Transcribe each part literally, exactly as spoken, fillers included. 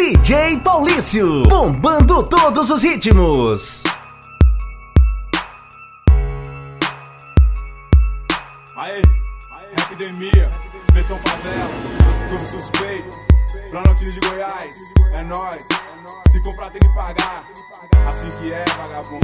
D J Paulício, bombando todos os ritmos. Aê, Rapidemia, expressão favela, sou suspeito, Planaltino de Goiás, é nóis, se comprar tem que pagar, assim que é, vagabundo.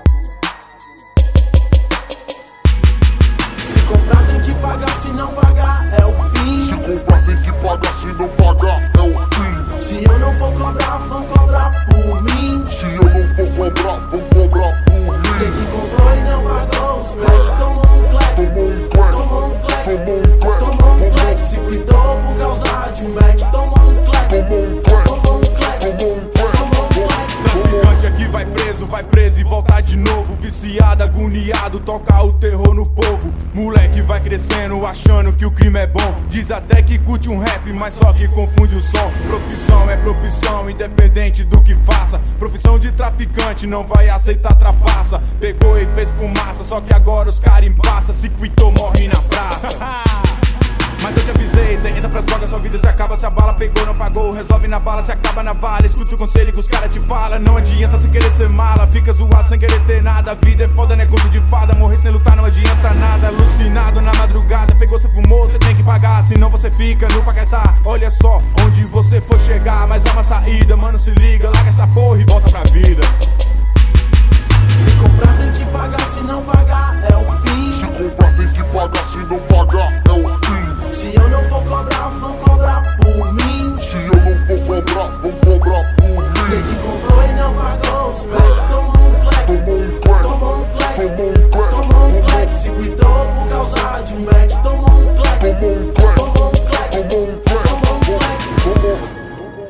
Se comprar tem que pagar, se não pagar é o fim. Se comprar tem que pagar, se não pagar é o fim. Se eu não for cobrar, vão cobrar por mim. Se eu não for cobrar, vão cobrar por mim. Tem que comprou e não pagou, os moleque tomou um clap. Tomou um clap, tomou um clap, tomou um clap, tomou um clap. Se cuidou por causa de um back, tomou um clap. tomou um clap, Tomou um clap, tomou um clap, tomou um clap. Traficante aqui vai preso, vai preso e volta de novo. Viciado, agoniado, toca o terror no povo. Moleque vai crescendo, achando que o crime é bom. Diz até que curte um rap, mas só que confunde o som. Profissão é profissão, independente do que faça. Profissão de traficante, não vai aceitar trapaça. Pegou e fez fumaça, só que agora os caras embaça. Se quitou, morre na praça. Mas eu te avisei, cê entra pras drogas, sua vida se acaba. Se a bala pegou, não pagou, resolve na bala, se acaba na bala. Escuta o conselho que os caras te falam. Não adianta sem querer ser mala, fica zoado sem querer ter nada. A vida é foda, né, conto de fada. Morrer sem lutar não adianta nada. Alucinado na madrugada, pegou, cê fumou, cê tem que pagar. Senão você fica no paquetá. Olha só onde você for chegar, mas há uma saída, mano, se liga. Larga essa porra e volta pra vida. Se comprar tem que pagar, se não pagar é o fim. Se comprar tem que pagar, se não pagar é o fim. Se eu não for cobrar, vão cobrar por mim. Se eu não for cobrar, vão cobrar por Tem mim. que comprou e não pagou, os moleque tomou um clap. Tomou um clap, Tomou um clap, tomou um clap, tomou um clap. Se cuidou por causa de um back, tomou um clap. tomou um clap, Tomou um clap, tomou um clap, tomou um clap. tomou.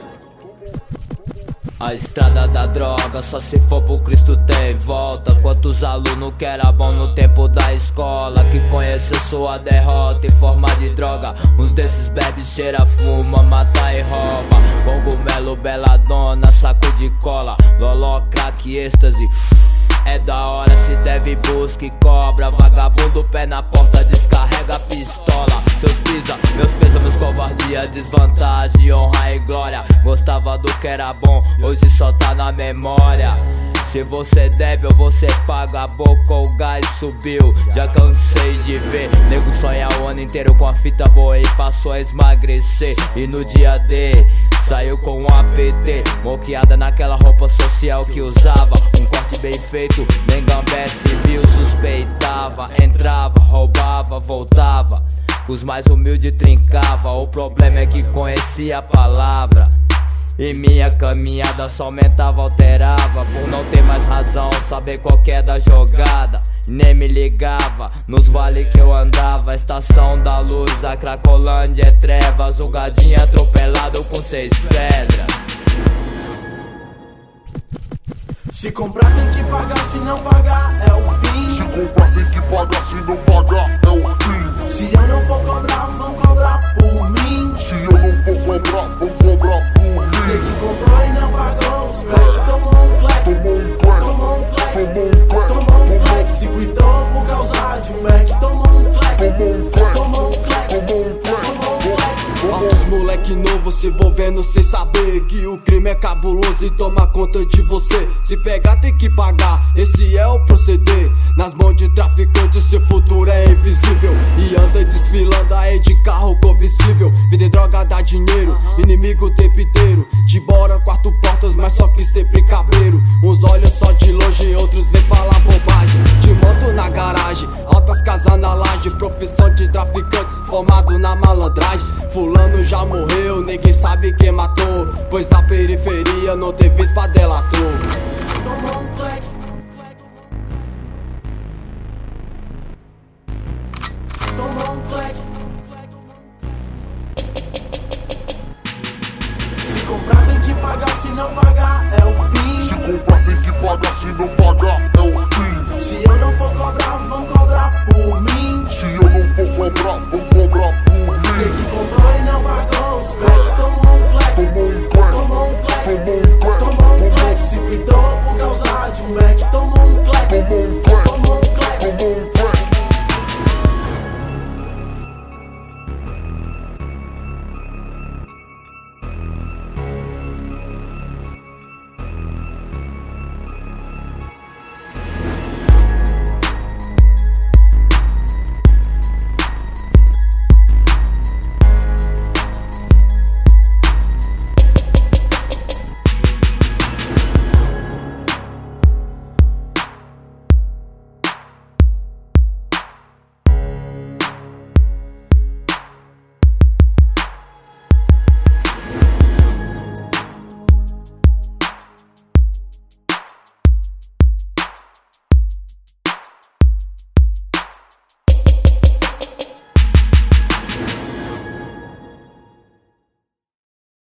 A estrada da droga, só se for pro Cristo tem volta. Quantos alunos que era bom no tempo da escola, que conheceu sua derrota em forma de droga. Uns desses bebe, cheira, fuma, mata e rouba. Cogumelo, beladona, saco de cola. Loló, crack, êxtase. É da hora, se deve, busca e cobra. Vagabundo, pé na porta, descarrega a pistola. Seus pisa, meus pesos, meus covardia, desvantagem, honra e glória. Gostava do que era bom, hoje só tá na memória. Se você deve ou você paga, a boca ou o gás subiu. Já cansei de ver nego sonhar o ano inteiro com a fita boa e passou a esmagrecer. E no dia D saiu com um A P T, moqueada naquela roupa social que usava. Um corte bem feito, nem gambé civil suspeitava. Entrava, roubava, voltava, os mais humildes trincava. O problema é que conhecia a palavra e minha caminhada só aumentava, alterava. Por não ter mais razão, saber qual que é da jogada. Nem me ligava nos vales que eu andava. Estação da luz, a Cracolândia é trevas. O gadinho atropelado com seis pedras. Se comprar tem que pagar, se não pagar é o fim. Se comprar tem que pagar, se não pagar é o fim. Se eu não for cobrar, vão cobrar por mim. Se eu não for cobrar, vão cobrar por Tem mim. que comprou e não pagou, os moleque tomou um clap. Tomou um clap, Tomou um clap, tomou um clap, tomou um clap. Se cuidou por causa de um back, tomou um clap. tomou um clap, Tomou um clap, tomou um clap, tomou um clap. Altos moleque novo se envolvendo sem saber que o crime é cabuloso e toma conta de você. Se pegar tem que pagar, esse é o proceder. Nas mãos de traficantes seu futuro é invisível. E anda desfilando aí de carro conversível. Vender droga dá dinheiro, inimigo o tempo inteiro. De bora quatro portas, mas só que sempre cabreiro. Uns olham só de longe, outros vêm falar bobagem. De moto na garagem, altas casas na laje. Profissão de traficantes, formado na malandragem. Fulano já morreu, ninguém sabe quem matou, pois na periferia não teve espadelator. Tomou um clap. Tomou um clap. Se comprar tem que pagar, se não pagar é o fim. Se comprar tem que pagar, se não pagar é o fim. Se eu não for cobrar, vão cobrar por mim. Se eu não for cobrar, vão cobrar por Tem mim. que comprou e não pagou.